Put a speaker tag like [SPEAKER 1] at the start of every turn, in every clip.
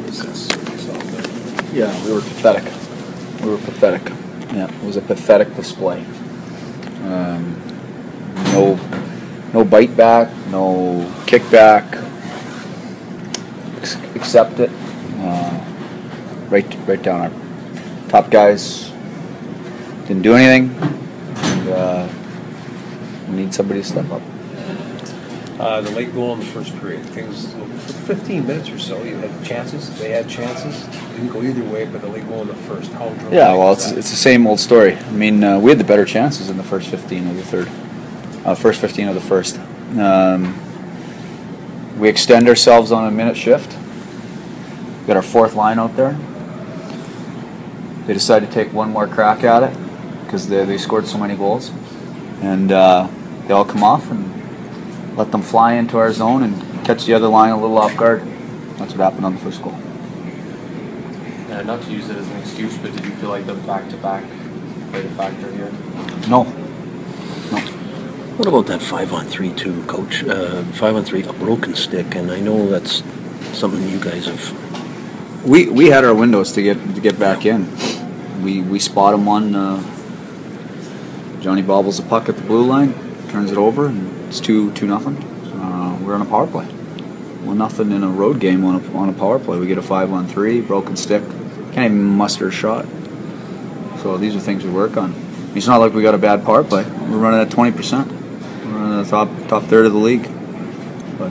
[SPEAKER 1] assess yourself?
[SPEAKER 2] Yeah, we were pathetic. Yeah, it was a pathetic display. No bite back, no kick back. Accept it. Right down our top guys didn't do anything, and we need somebody to step up.
[SPEAKER 1] The late goal in the first period, things for 15 minutes or so, you had chances. They had chances. Didn't go either way, but the late goal in the first. How dramatic?
[SPEAKER 2] Yeah, well, it's the same old story. I mean, we had the better chances in the first 15 of the third, first 15 of the first. We extend ourselves on a minute shift. Got our fourth line out there. They decided to take one more crack at it because they scored so many goals, and they all come off and let them fly into our zone and catch the other line a little off guard. That's what happened on the first goal.
[SPEAKER 3] Not to use it as an excuse, but did you feel like the back-to-back played a factor here?
[SPEAKER 2] No.
[SPEAKER 4] What about that 5-on-3 too, Coach? 5-on-3, a broken stick, and I know that's something you guys have.
[SPEAKER 2] We had our windows to get back in. We spot him on. Johnny bobbles the puck at the blue line, turns it over, and it's 2-0. We're on a power play. 1-0 in a road game on a power play. We get a 5-on-3, broken stick. Can't even muster a shot. So these are things we work on. It's not like we got a bad power play. We're running at 20%. We're running the top third of the league. But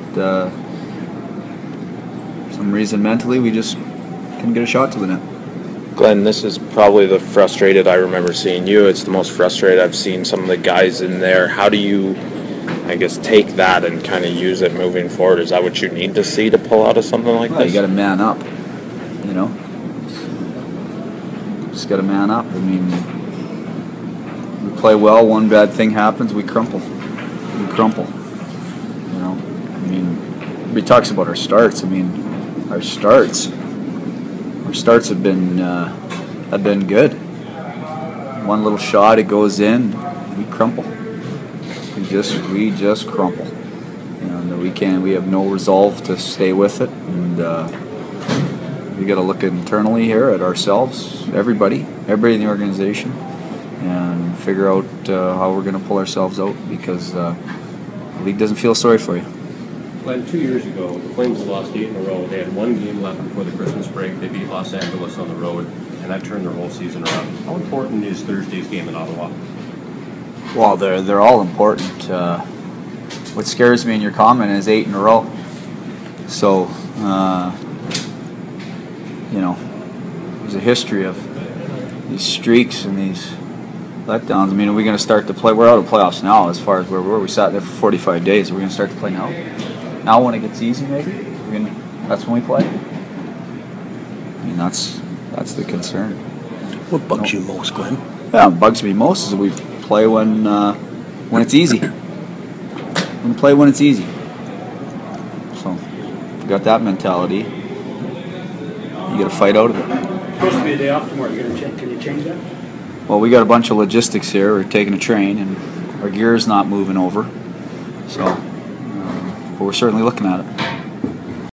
[SPEAKER 2] for some reason mentally we just couldn't get a shot to the net.
[SPEAKER 5] Glenn, this is probably the frustrated I remember seeing you. It's the most frustrated I've seen some of the guys in there. How do you, I guess, take that and kind of use it moving forward? Is that what you need to see to pull out of something like this?
[SPEAKER 2] You got to man up, you know. Just got to man up. I mean, we play well. One bad thing happens, we crumple. You know. I mean, everybody talks about our starts. I mean, our starts have been good. One little shot, it goes in, we crumple. We just crumple. And we have no resolve to stay with it, and we got to look internally here at ourselves, everybody in the organization, and figure out how we're going to pull ourselves out, because the league doesn't feel sorry for you.
[SPEAKER 6] Glenn, 2 years ago, the Flames lost 8 in a row. They had one game left before the Christmas break. They beat Los Angeles on the road, and that turned their whole season around. How important is Thursday's game in Ottawa?
[SPEAKER 2] Well, they're all important. What scares me in your comment is 8 in a row. So, you know, there's a history of these streaks and these letdowns. I mean, are we going to start to play? We're out of playoffs now as far as where we were. We sat there for 45 days. Are we going to start to play now? Now when it gets easy, maybe? That's when we play? I mean, that's the concern.
[SPEAKER 4] What bugs you most, Glenn?
[SPEAKER 2] Yeah, what bugs me most is that we play when it's easy. We play when it's easy. So, if you got that mentality, you got to fight out of it.
[SPEAKER 7] It's supposed to be a day off tomorrow. Can you change that?
[SPEAKER 2] Well, we got a bunch of logistics here. We're taking a train, and our gear is not moving over. So, but we're certainly looking at it.